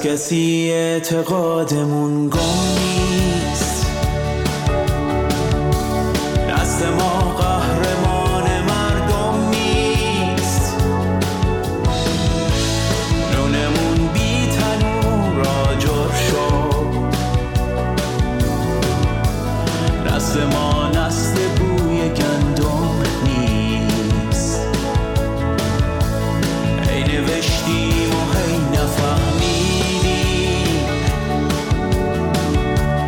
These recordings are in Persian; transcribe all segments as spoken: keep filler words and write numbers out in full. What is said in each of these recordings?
کسی اعتقادمون گم نیست. دست ما قهرمان مردم نیست. نونمون بی تنور آجر شد. دست ما نسل بوی گندم نیست. هی نوشتیم و هی نفهمیدیم.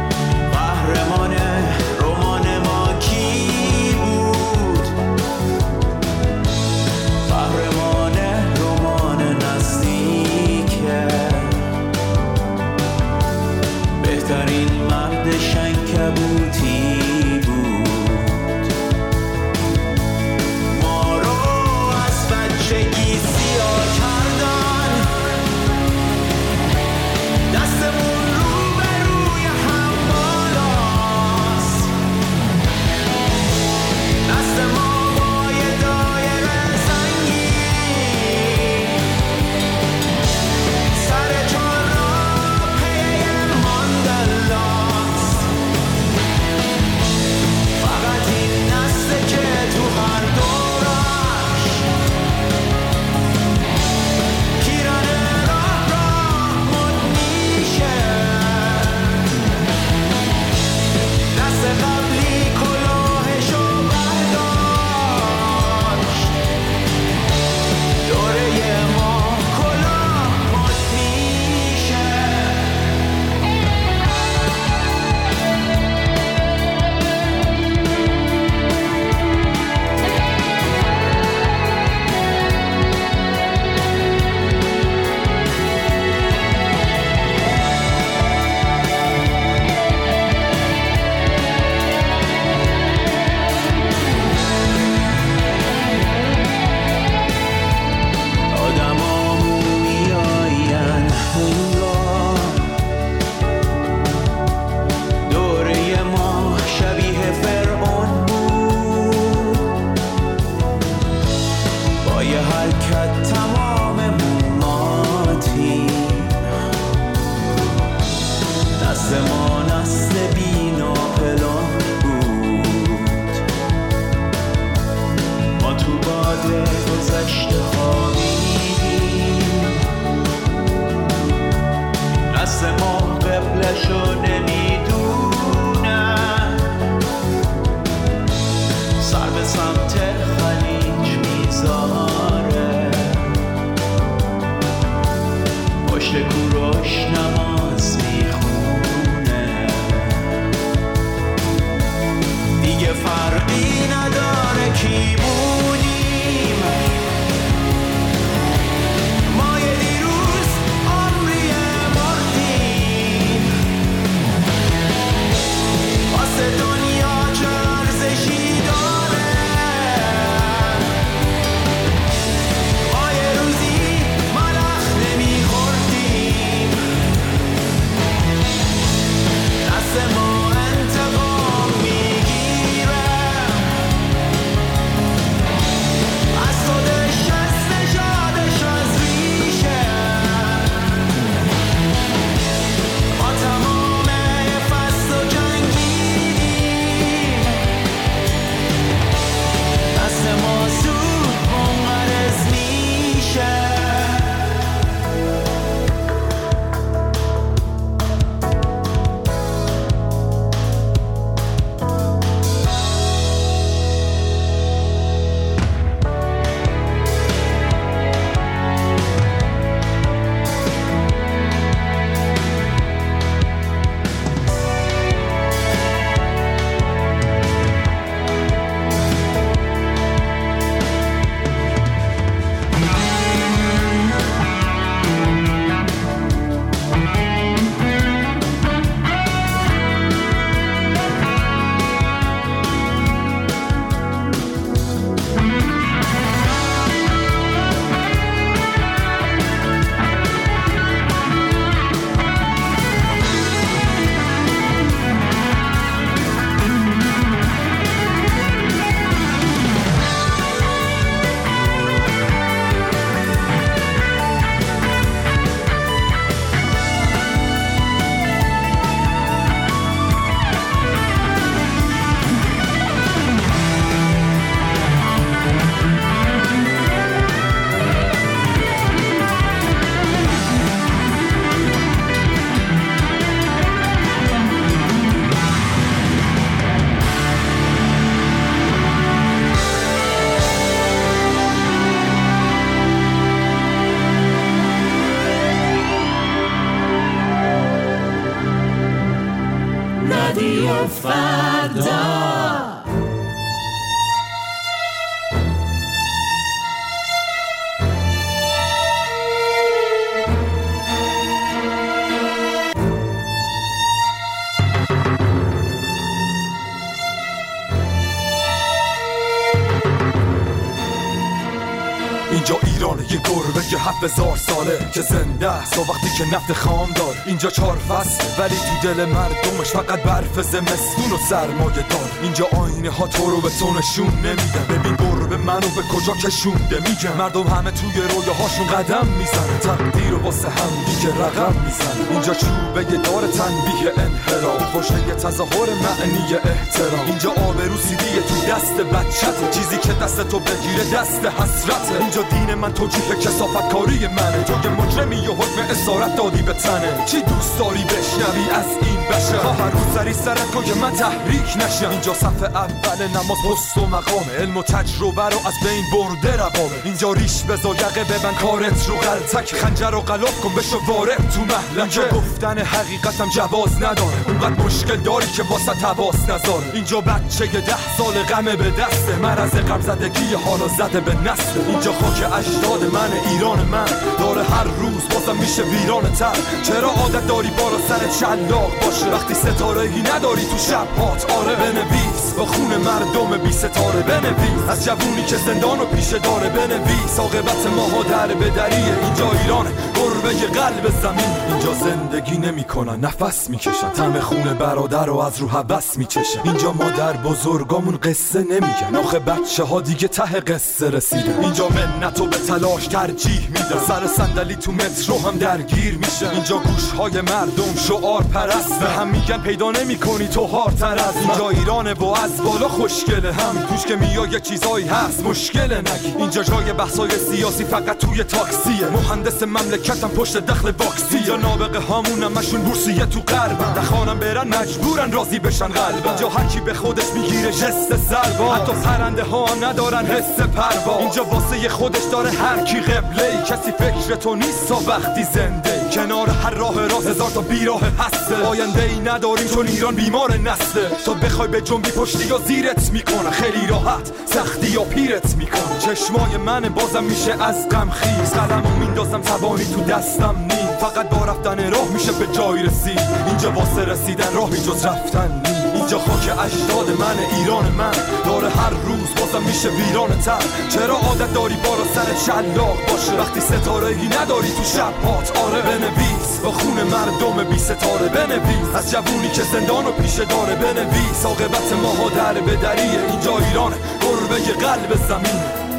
اینجا ایران یه گربه که هفت هزار ساله که زنده است و وقتی که نفت خام دار. اینجا چهار فصل ولی تو دل مردمش فقط برف زمستون و سرمایه دار. اینجا آینه ها تو رو به تو نشون نمیدن. ببین گربه منو به کجا کشونده میگن. مردم همه توی رویاهاشون قدم میزنن، تقدیر و واسه هم دیگه رقم میزنن. اینجا چوبه دار تنبیه انحراف، پشته تظاهر معنی احترام. اینجا آبرو سیدیه تو دست بچته، چیزی که دست تو بگیره دست حسرته. اینجا دین من توجیه کثافت کاری منه، تو که مجرمی و حکم اسارت دادی به تنه. چی دوست داری بشنوی از این بشر؟ تا هر روز سری سرت کن که من تحریک نشم. اینجا صف اول نماز پست و مقامه، علم و تجربه رو از بین برده رقابه. اینجا ریش بزا یقه ببن کارت رو غلطک، خنجر و غلاف کن بشو وارد تو محلکه. گفتن حقیقتم جواز نداره، اونقدر مشکل داری که واسه تواس نذاره. اینجا بچه ده سال غمه به دسته، مرض غم زدگی حالا زده به نسل. اینجا خاک اجداد من، ایران من داره هر روز بازم میشه ویران تر. چرا عادت داری بالا سر شلاق باشه وقتی ستاره‌ای نداری تو شب هات؟ آره بنویس با خون مردم بی ستاره، بنویس از جوونی که زندان و پیشه داره، بنویس عاقبت ماها در بدریه. اینجا ایران گربه قلب زمین، اینجا زندگی نمیکنن نفس میکشن، طعم خون برادر رو از رو هوس میچشن. اینجا مادر بزرگامون قصه نمیگن، آخه بچه ها دیگه ته قصه رسیدن. اینجا منتو به تلاش ترجیح میدن، سر صندلی تو مترو هم درگیر میشن. اینجا گوشهای مردم شعار پرست، به هم میگن پیدا نمیکنی تو هارتر از. اینجا ایرانه و از بالا خوشگله، هم توش که میای یه چیزایی هست مشکله نگی. اینجا جای بحثای سیاسی فقط توی تاکسیه، مهندس مملکتم پشت دخل واکسی. یا نابغه هامون همشون بورسیه تو غربن، نخوانم برن مجبورن راضی بشن قلبن. اینجا هر کی به خودش میگیره جست سلوا، حتی پرنده ها هم ندارن حس پروا. اینجا واسه خودش داره هر کی قبله، کسی فکر تو نیست تا وقتی زنده. کنار هر راه راست هزار تا بیراه هسته، آینده ای نداریم چون ایران بیمار نسته. تو بخوای به جنبی پشتی یا زیرت میکنه، خیلی راحت سختی یا پیرت میکنه. چشمای من بازم میشه از غم خیز، قلمو میندازم توانی تو دستم نیم. فقط با رفتن راه میشه به جای رسید، اینجا واسه رسیدن راهی جز رفتن نیم. اینجا خاک اجداد من، ایران من داره هر روز بازم میشه ویران تر. چرا عادت داری بالا سرت شلاق باشه وقتی ستاره‌ای نداری تو شب هات؟ آره بنویس با خون مردم بی ستاره، بنویس از جوونی که زندان و پیشه داره، بنویس عاقبت ماها در بدریه. اینجا ایران گربه قلب زمین.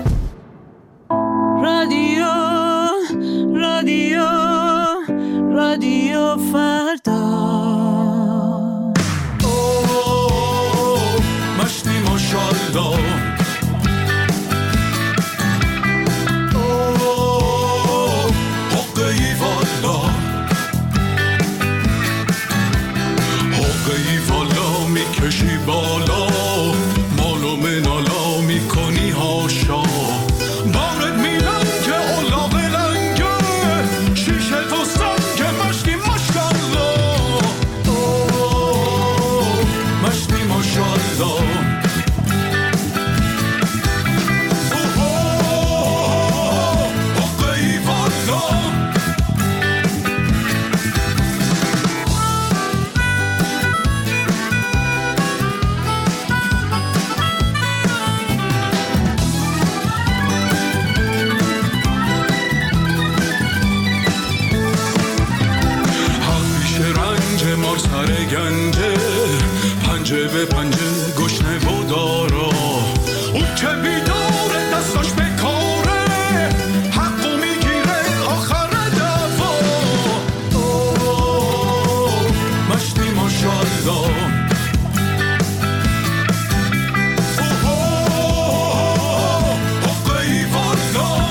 رادیو رادیو رادیو فردا مشتی ماشالله حقی والا حقی والا میکشی بالا، مالو منالا میکنی هاشا. بارد میلم که اولاغ لنگه، شیشه تو سنگ مشتی ماشالله مشتی ماشالله. سر گنجه پنجه به پنجه گشنه و دارا، اون که بیداره دستاش به کاره حقو میگیره آخر دفا. مشتی ماشالله حقی والا.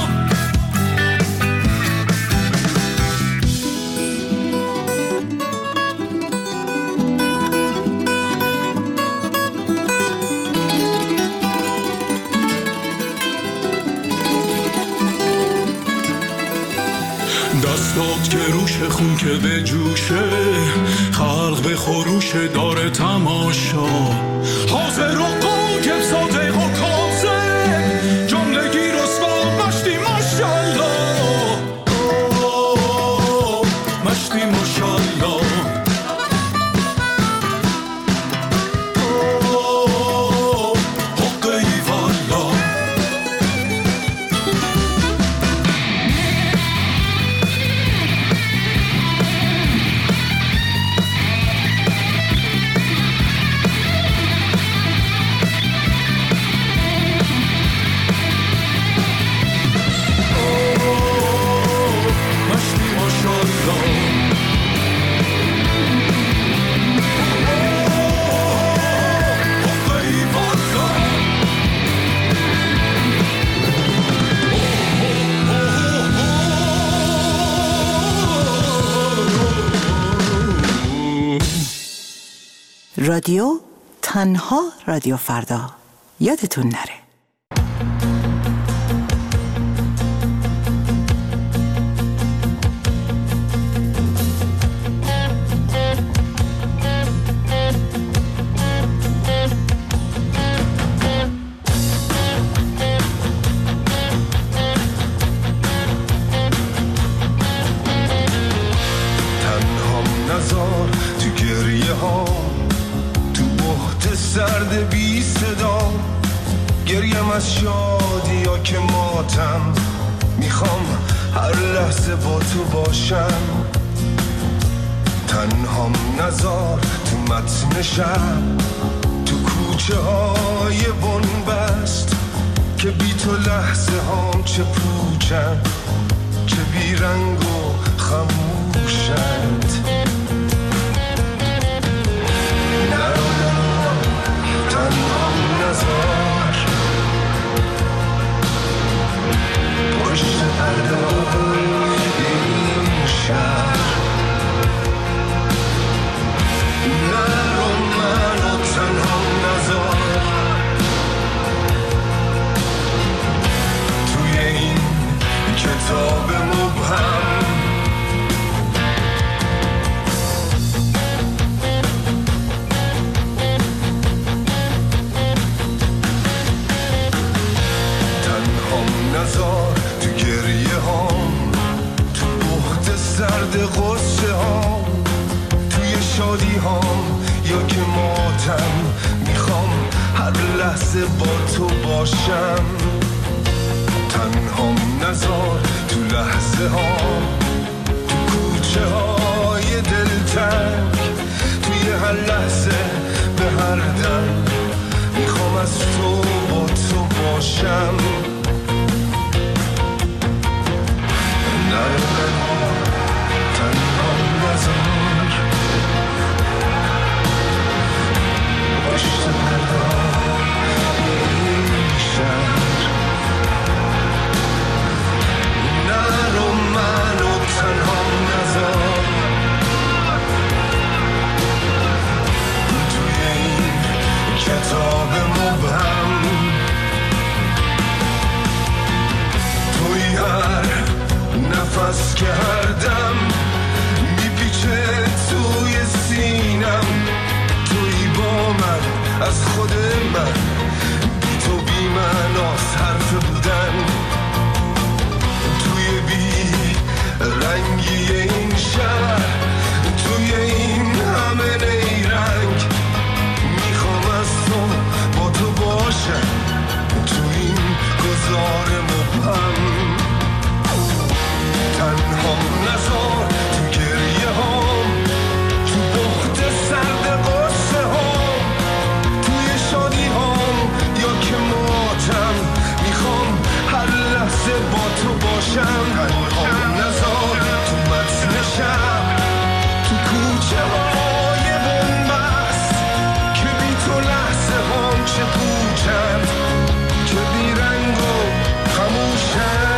دستات که روش خون که به جوشه، خلق به خروش داره تماشا. حاضر و قایم صادق و کاذب، جملگی رسوا مشتی ماشالله مشتی ماشالله. رادیو تنها رادیو فردا، یادتون نره. سرد بی صدا گریم از شادی یا که ماتم، میخوام هر لحظه با تو باشم. تنهام نزار تو متن شب، تو کوچه های بنبست، که بی تو لحظه هام چه پوچن، چه بی رنگ و خموشند. تنهام نزار پشت پرده این شهر، نرو منو تنهام نزار توی این کتاب مبهم. نزار تو گریه هام، تو بحت سرد غصه هام، توی شادی هام یا که ماتم، میخوام هر لحظه با تو باشم. تنهام نزار تو لحظه هام، تو کوچه های دلتنگ، توی هر لحظه به هر دم، میخوام از تو با تو باشم. تنهام نزار پشت پرده این شهر، نرو منو تنهام نزار توی این کتاب مبهم. توی هر نفس که هر دم میپیچه توی سینم، توی با من از خود من، بی تو بی معناست حرف بودن، توی بی رنگی این شهر، توی این همه نیرنگ، میخوام از تو با تو باشم تو این گذار مبهم. تنهام نزار تو گریه هام، تو بحت سرد غصه هام، توی شادی هام یا که ماتم، میخوام هر لحظه با تو باشم. تنهام نزار تو متن شب، تو کوچه های بنبست، که بی تو لحظه هام چه پوچند، که بی رنگ و خموشند.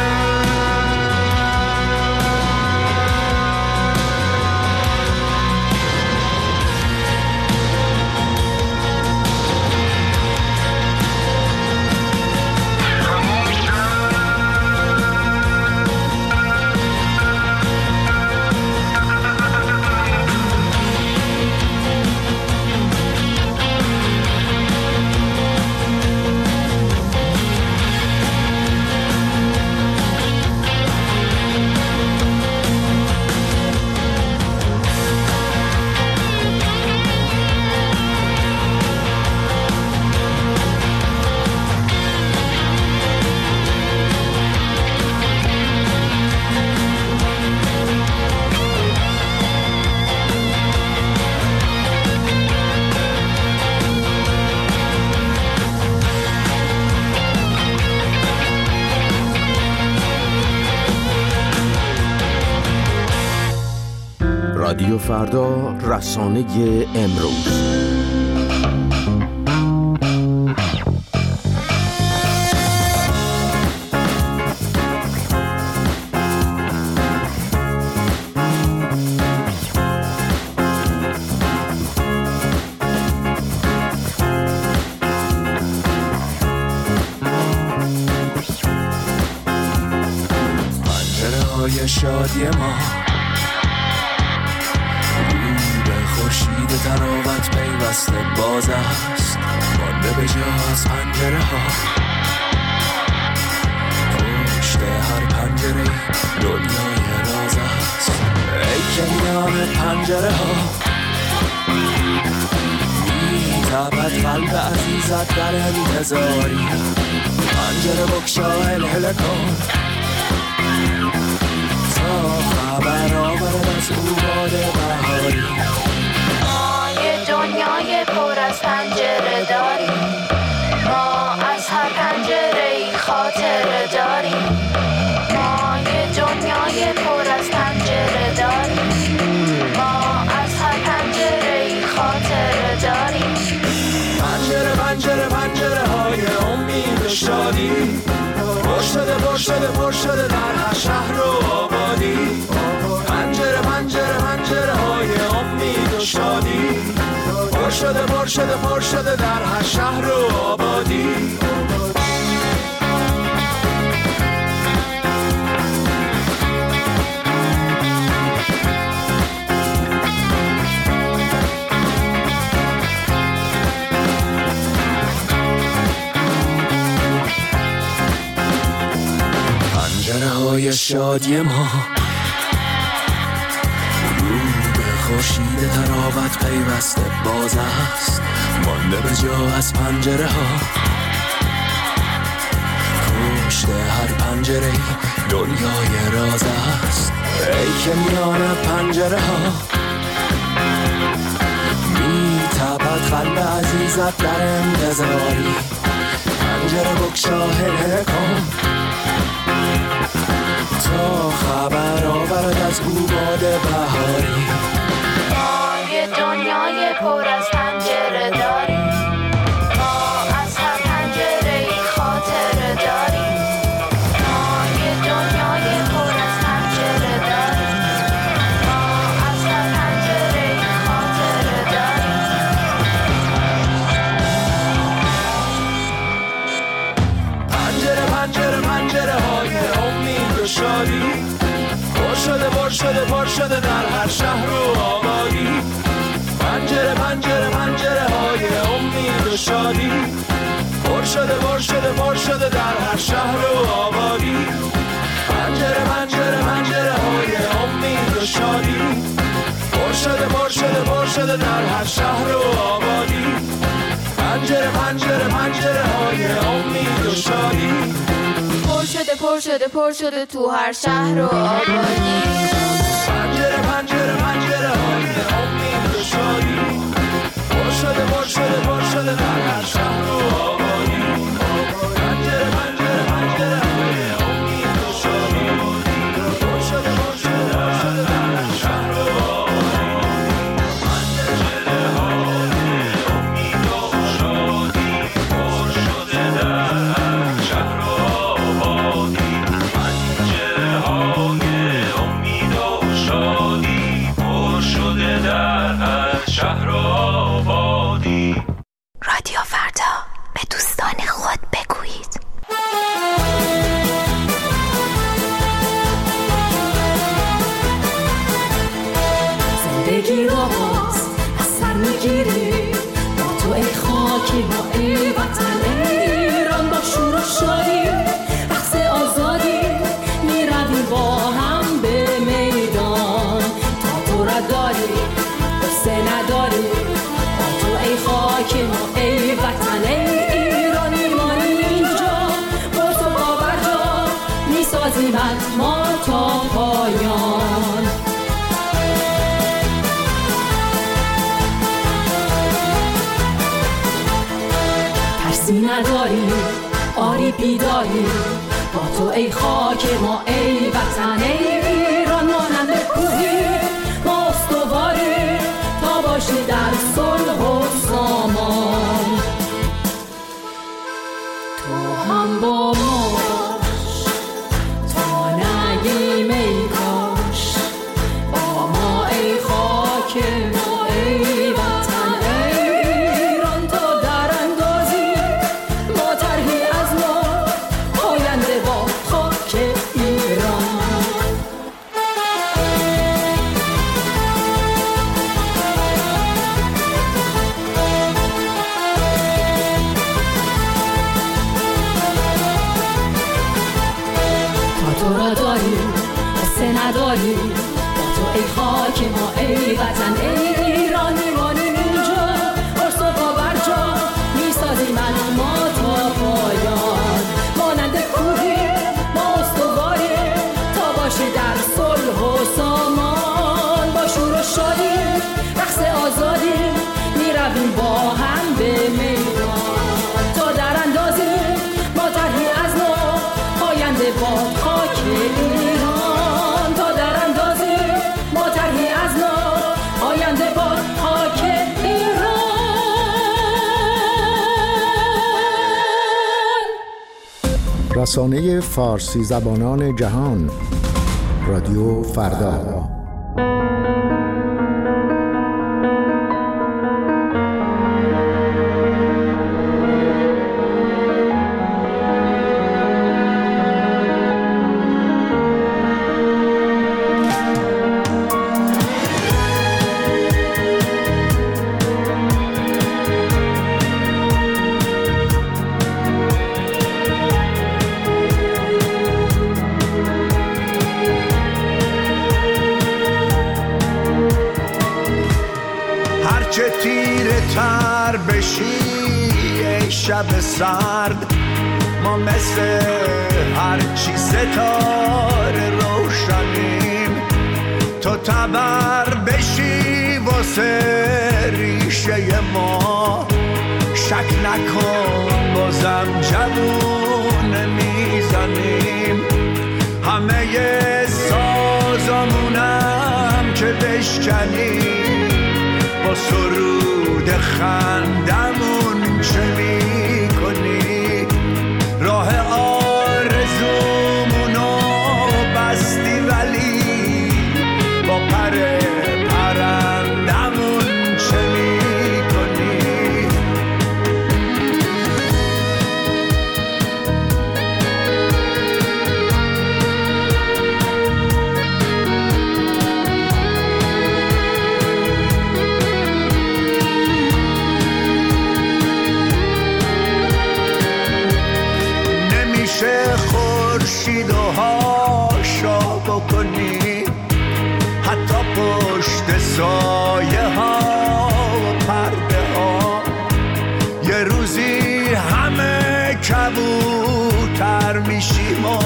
رادیو فردا، رسانه امروز. های شادی ما، رو به خورشید تراوت پیوسته باز است، مانده به جا از پنجره ها. پشت هر پنجره دنیای راز است، ای که میان پنجره ها میتابد قلب عزیزت در انتظاری. پنجره بکشا هل کن تا خبر آورد از او باد بهاری. ما یه دنیای پر از پنجره داریم، ما از هر پنجره ای خاطره داریم. ما یه دنیای پر از پنجره داریم، ما از هر پنجره ای خاطره داریم. پنجره پنجره پنجره های امید و شادی، پر شده پر شده پر شده در هر شهر و آبادی. پنجره پنجره پنجره های امید و شادی، پر شده پر شده پر شده در هر شهر و آبادی. پنجره های شادی ما، رو به خورشید تراوت پیوسته باز است، مانده به جا از پنجره ها. پشت هر پنجره دنیای راز است، ای که میان پنجره ها میتابد قلب عزیزت در انتظاری. پنجره بکشا هل کن تا خبر آورد از او باد بهاری. ما یه دنیای پر از پنجره داریم، ما از هر پنجره ای خاطره داریم. ما یه دنیای پر از پنجره داریم، ما از هر پنجره ای خاطره داریم. پنجره پنجره پنجره های امید و شادی، پر شده پر شده پر شده در هر شهر و آبادی. پنجره پنجره پنجره های امید و شادی، پر شده پر شده پر شده در هر شهر و آبادی. پنجره پنجره پنجره های امید و شادی، پر شده پر شده پر شده در هر شهر و آبادی. پنجره پنجره پنجره های امید و شادی، پر شده پر شده پر شده تو هر شهر و آبادی. پنجره پنجره پنجره های امید و شادی، پر شده پر شده پر شده در هر شهر و آبادی. پنجره پنجره پنجره های امید و شادی، پر شده پر شده پر شده در هر شهر و آبادی. پنجره های امید و شادی، پر شده در هر شهر و آبادی. پنجره های امید و شادی، پر شده در هر شهر و آبادی. رادیو فردا، به دوستان خود بگویید. زندگی راست از سر میگیری با تو ای خاکی ما ای وطن ایران. با شور و شادی رقص آزادی میرویم با هم به میدان. تا تو را داری قصه نداری، با تو ای خاکی ما ای وطن ایران. میمانی اینجا با تو باور جا میسازیم ما تا پایان. ترسی نداری آری بیداری، با تو ای خاک ما ای وطن ایران. مانند کوهی ما استواری تا باشی در صلح و سامان. تو هم با ما باش تا نگیم ای کاش، با ما ای خاک ما ای وطن ایران. تا در اندازی ما طرحی از ما آینده با خاک ایران. تو را داریم قصه نداریم با تو ای خاک ما ای وطن ای ایران میمانیم اینجا قرص و باور جا میسازیم از ما تا پایان مانند کوهی ما استواریم تا باشی در صلح و سامان با شور و شادی رقص آزادی میرویم با هم به میدان تا در اندازیم ما طرحی از نو آینده باد خاک ایران تا در اندازیم ما طرحی از نو آینده باد خاک ایران. رسانه فارسی زبانان جهان رادیو فردا. هرچه تیره تر بشی ای شب سرد ما مثل هرچی ستاره روشنیم تو تبر بشی واسه ریشه ما شک نکن بازم جوون میزنیم همه سازمونم که بشکنیم با سرود خندمون چه می کنی راه آرزومونو بستی ولی با پر پرندمون چه می کنی خورشید و هاشا بکنی حتی پشت سایه ها و پرده ها یه روزی همه کبوتر میشیم و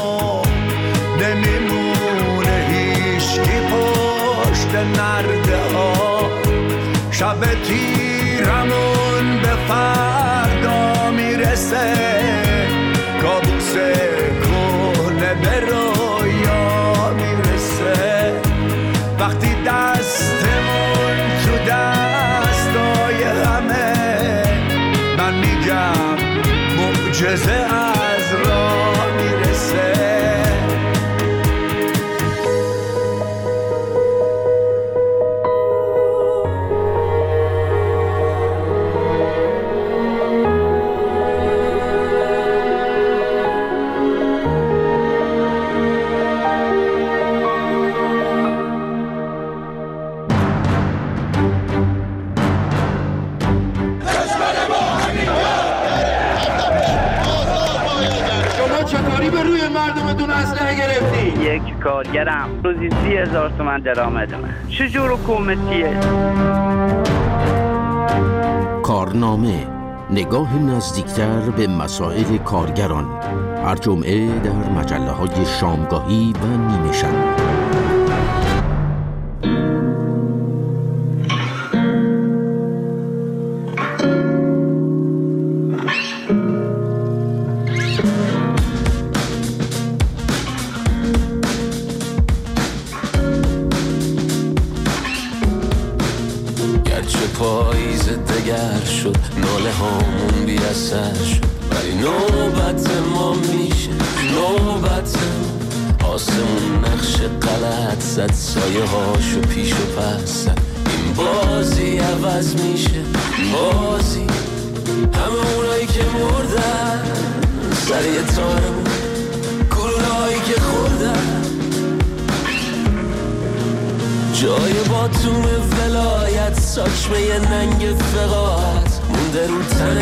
نمیمونه هیچکی پشت نرده ها شب تیرمون به فردا میرسه کابوس کهنه به رویا میرسه وقتی دستمون تو دستای همه من میگم معجزه از راه میرسه یک کارگرم روزی سی هزار تومن درآمد من چجور حکومتیه؟ کارنامه نگاه نزدیکتر به مسائل کارگران هر جمعه در مجله های شامگاهی و نیمه شب. پاییز دگر شد ناله هامون بی اثر شد ولی نوبت ما میشه نوبت آسمون نقش غلط زد سایه هاشو پیش و پس زد این بازی عوض میشه بازی همه اونایی که مردن سر یه تارمون گلولهایی که خوردن جای باتوم ولایت ساچمه ننگ فقاعت مونده رو تن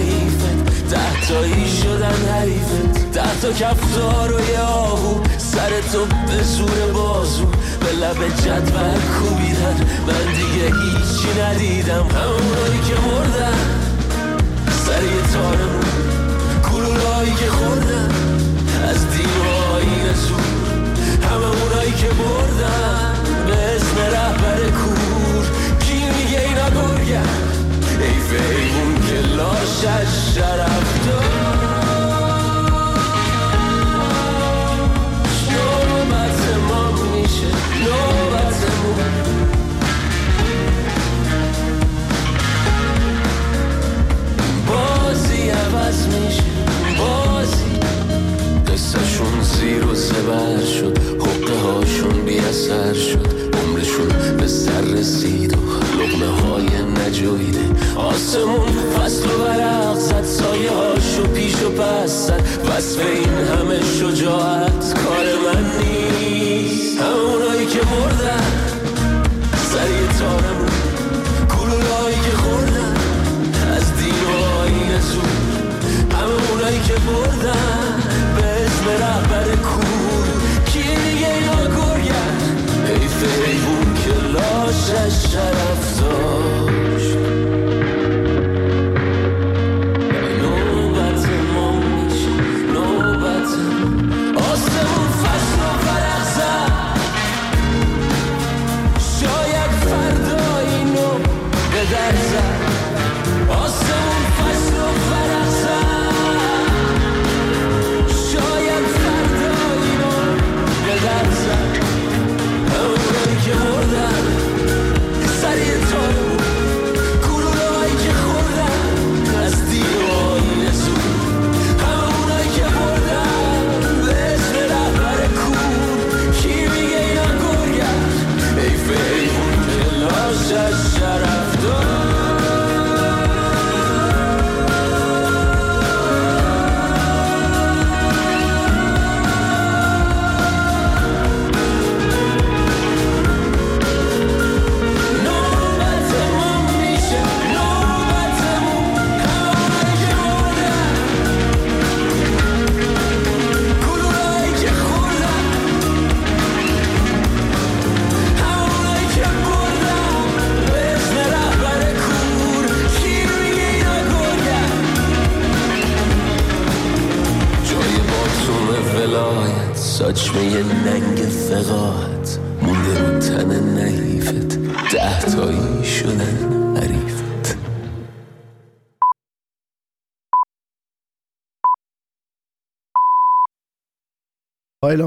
نحیفت ده تایی شدن حریفت ده تا کفتار و یه آهو سر سر تو به زور بازو به لب جدول کوبیدن. من دیگه هیچی ندیدم، همونایی که مردن سر یه تارمون، گلولایی که خوردن از دین و آیین زور، همه اونایی که بردن به اسم رهبر کور. کی میگه اینا گرگن؟ حیف ایمون که لاشش شرف دار. نوبت ما میشه نوبتمون، بازی عوض میشه بازی. قصهشون زیر و زبر شد، حقه هاشون بی اثر شد، عمرشون به سر رسید و لقمه های نجویده. آسمون فصل و ورق زد، سایه هاشو پیش و پس زد. وصف این همه شجاعت کار من نیست. همونایی که مردن سر یه تارمون، گلولایی که خوردن از دین و آیین زور، همونایی که بردن به اسم رهبر کور. کی دیگه اینا گرگن؟ حیف حیوون که لاشش شرف داشت. نوبت ما میشه نوبت آسمون فصل و فرق زد، شاید فردا اینو به در زد. آسمون فصل و فرق زد، شاید فردا اینو به در زد. همونایی که مردن سر یه تارمون، گلولایی که خوردن از دیر و آیین زور، همونایی که بردن به اسم رهبر کور. کی میگه اینا گرگن؟ حیف حیوون که لاشش شرف دار. ساچمه یه ننگ فقاعت مونده رو تن نحیفت، ده تایی شدن حریف.